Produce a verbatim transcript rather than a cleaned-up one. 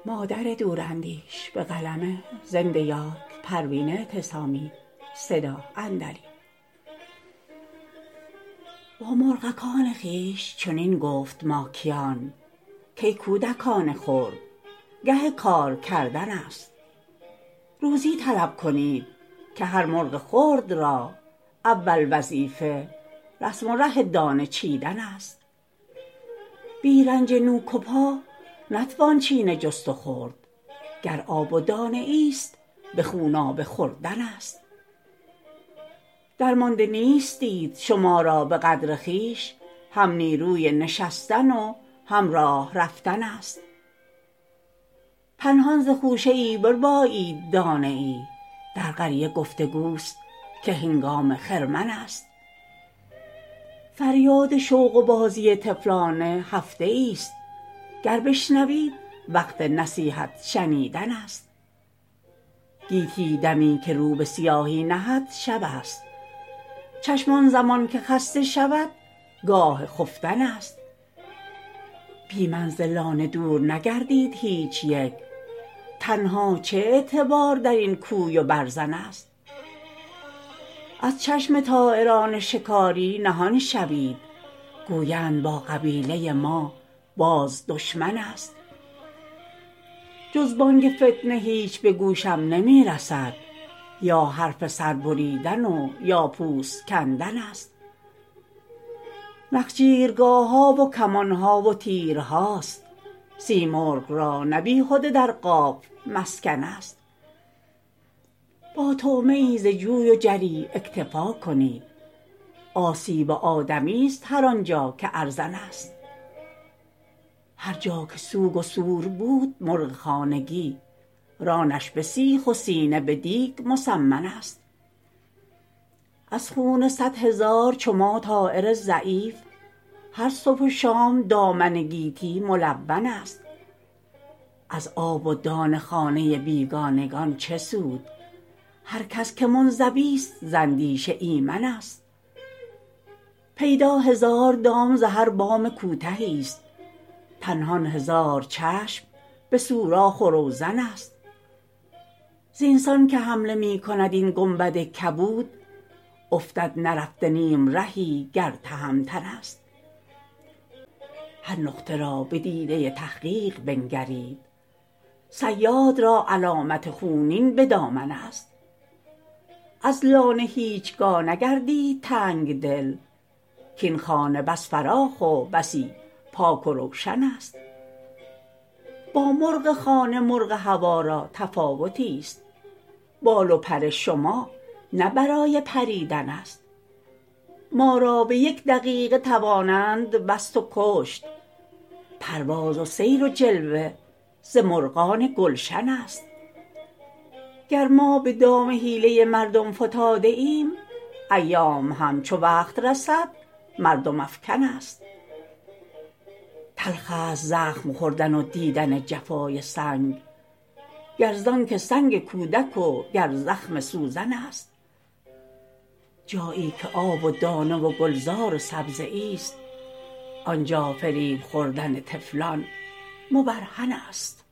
مادر دوراندیش. به قلم زنده یاد پروین اعتصامی. صدا اندلی. با مرغکان خویش چنین گفت ماکیان کای کودکان خرد گه کار کردن است. روزی طلب کنید که هر مرغ خرد را اول وظیفه رسم و ره دانه چیدن است. بی رنج نوک و پا نتوان چینه جست و خورد. گر آب و دانه ایست به خونابه خوردن است. درمانده نیستید شما را به قدر خویش هم نیروی نشستن و هم راه رفتن است. پنهان ز خوشه ای بربایید دانه ای. در قریه گفتگوست که هنگام خرمن است. فریاد شوق و بازی طفلانه هفته ایست. گر بشنوید وقت نصیحت شنیدن است. گیتی دمی که رو به سیاهی نهد شب است. چشم آن زمان که خسته شود گاه خفتن است. بی من ز لانه دور نگردید هیچ یک. تنها چه اعتبار در این کوی و برزن است. از چشم طایران شکاری نهان شوید. گویند با قبیله ما باز دشمن است. جز بانگ فتنه هیچ به گوشم نمی رسد. یا حرف سر بریدن و یا پوست کندن است. نخجیرگاه ها و کمان ها و تیرهاست. سیمرغ را نه بیهده در قاف مسکن است. با طعمه ای ز جوی و جری اکتفا کنید. آسیب آدمی است هر آنجا که ارزن است. هر جا که سوگ و سور بود مرغ خانگی. رانش به سیخ و سینه به دیگ مسمن است. از خون صد هزار چو ما طایر ضعیف. هر صبح و شام دامن گیتی ملون است. از آب و دان خانه بیگانگان چه سود. هر کس که منزوی است ز اندیشه ایمن است. پیدا هزار دام ز هر بام کوتهی است. پنهان هزار چشم به سوراخ و روزن است. زینسان که حمله می کند این گنبد کبود. افتد نرفته نیم رهی گر تهمتن است. هر نقطه را به دیده تحقیق بنگرید. صیاد را علامت خونین به دامن است. از لانه هیچگاه نگردید تنگ دل. کاین خانه بس فراخ و بسی پاک و روشن است. با مرغ خانه مرغ هوا را تفاوتی است. بال و پر شما نه برای پریدن است. ما را به یک دقیقه توانند بست و کشت. پرواز و سیر و جلوه ز مرغان گلشن است. گر ما به دام حیله مردم فتاده ایم. ایام هم چو وقت رسد مردم افکن است. تلخ است زخم خوردن و دیدن جفای سنگ. گر زانکه سنگ کودک و گر زخم سوزن است. جایی که آب و دانه و گلزار و سبزه ایست. آنجا فریب خوردن طفلان مبرهن است.